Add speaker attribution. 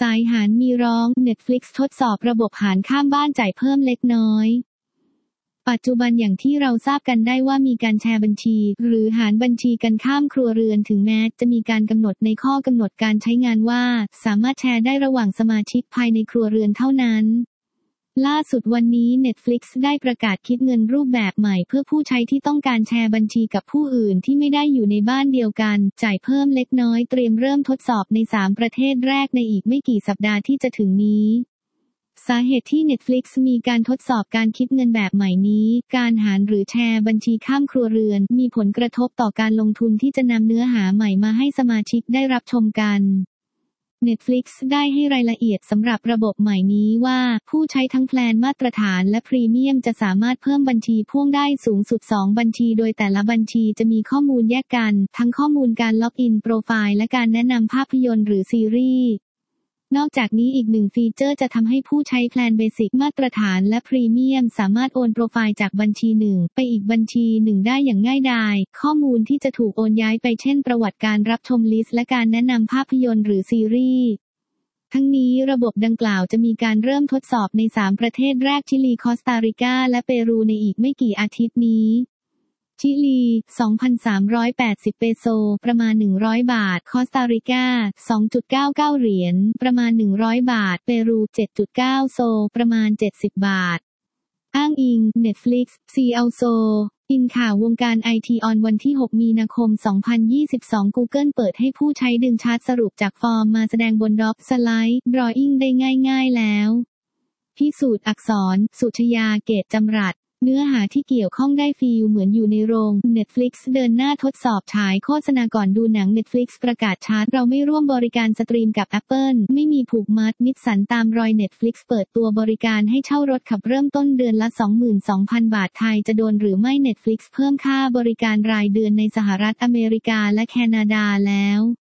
Speaker 1: สายหารมีร้อง Netflix ทดสอบระบบหารข้ามบ้านจ่ายเพิ่มเล็กน้อยปัจจุบันอย่างที่เราทราบกันได้ว่ามีการแชร์บัญชีหรือหารบัญชีกันข้ามครัวเรือนถึงแม้จะมีการกำหนดในข้อกำหนดการใช้งานว่าสามารถแชร์ได้ระหว่างสมาชิกภายในครัวเรือนเท่านั้นล่าสุดวันนี้ Netflix ได้ประกาศคิดเงินรูปแบบใหม่เพื่อผู้ใช้ที่ต้องการแชร์บัญชีกับผู้อื่นที่ไม่ได้อยู่ในบ้านเดียวกันจ่ายเพิ่มเล็กน้อยเตรียมเริ่มทดสอบใน3ประเทศแรกในอีกไม่กี่สัปดาห์ที่จะถึงนี้สาเหตุที่ Netflix มีการทดสอบการคิดเงินแบบใหม่นี้การหารหรือแชร์บัญชีข้ามครัวเรือนมีผลกระทบต่อการลงทุนที่จะนำเนื้อหาใหม่มาให้สมาชิกได้รับชมกัน Netflix ได้ให้รายละเอียดสำหรับระบบใหม่นี้ว่าผู้ใช้ทั้งแพลนมาตรฐานและพรีเมียมจะสามารถเพิ่มบัญชีพ่วงได้สูงสุด2บัญชีโดยแต่ละบัญชีจะมีข้อมูลแยกกันทั้งข้อมูลการล็อกอินโปรไฟล์และการแนะนำภาพยนตร์หรือซีรีส์นอกจากนี้อีกหนึ่งฟีเจอร์จะทำให้ผู้ใช้แพลนเบสิกมาตรฐานและพรีเมียมสามารถโอนโปรไฟล์จากบัญชีหนึ่งไปอีกบัญชีหนึ่งได้อย่างง่ายดายข้อมูลที่จะถูกโอนย้ายไปเช่นประวัติการรับชมลิสต์และการแนะนำภาพยนตร์หรือซีรีส์ทั้งนี้ระบบดังกล่าวจะมีการเริ่มทดสอบใน3ประเทศแรกชิลีคอสตาริกาและเปรูในอีกไม่กี่อาทิตย์นี้ชิลี 2,380 เปโซประมาณ100บาทคอสตาริกา 2.99 เหรียญประมาณ100บาทเปรู 7.9 โซประมาณ70บาทอ้างอิง Netflix ซีอัลโซอินข่าววงการไอทีออนวันที่6มีนาคม2022 Google เปิดให้ผู้ใช้ดึงชาร์ตสรุปจากฟอร์มมาแสดงบนด็อกสไลด์ Drawing ได้ง่ายๆแล้วพิสูจน์อักษรสุชยาเกตจำรัดเนื้อหาที่เกี่ยวข้องได้ฟีลเหมือนอยู่ในโรง Netflix เดินหน้าทดสอบฉายโฆษณาก่อนดูหนัง Netflix ประกาศชัดเราไม่ร่วมบริการสตรีมกับ Apple ไม่มีผูกมัดนิสสันตามรอย Netflix เปิดตัวบริการให้เช่ารถขับเริ่มต้นเดือนละ 22,000 บาทไทยจะโดนหรือไม่ Netflix เพิ่มค่าบริการรายเดือนในสหรัฐอเมริกาและแคนาดาแล้ว